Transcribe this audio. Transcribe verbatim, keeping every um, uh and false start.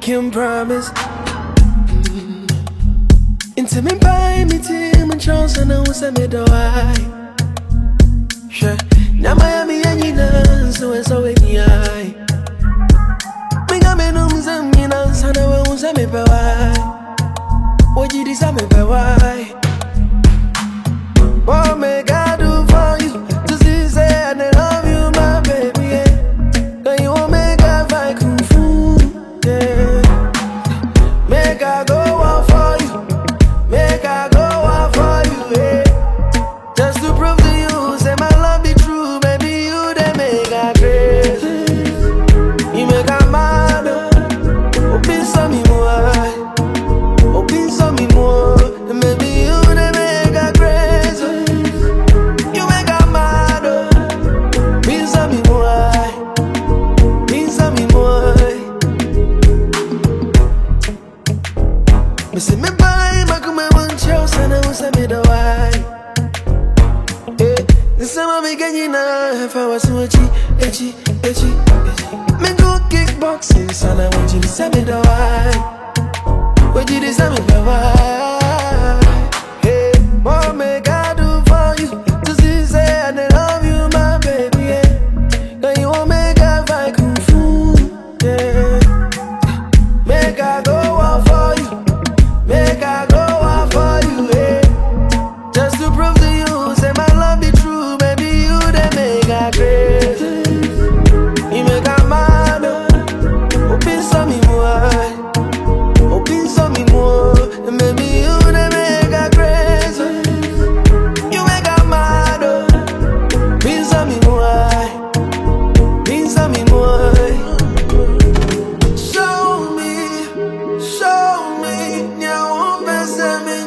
can promise. Mm. Into me by me team and chance and I was a middle eye. Sure, now Miami and you know, so it's always the eye. Bring a man who's a mina, son of a who's a me by. What you decide me by why? What may God do for you? To see, say, and I love you, my baby. Yeah. Now you won't make a fight kung fu. Yeah. Make I go out for you. Make I go out for you. Yeah. Just to prove to you, say my love be true, baby. You they make I crazy. You make I mad. Oh, be some more. Oh, be some more. And maybe you they make I crazy. You make I mad. Oh, be some more. Be some more. Me say me buy my come and choose and I was a middle why. Eh, this time me get you now. If I was so itchy, itchy, itchy, me go kickboxing, son. I want you to say me the why. What you decide me by why? Hey, what make I do for you? To see say I love you, my baby. Yeah, now you won't make I fight kung fu. Yeah, make I go out for you. Make I go out for you, eh? Just to prove to you, say my love be true, baby. You they make I crazy. You make I mad, oh, be some more, oh, be some more, and maybe you they make I crazy. You make I mad, oh, be some more, be some more. Show me, show me, now I'm messing me.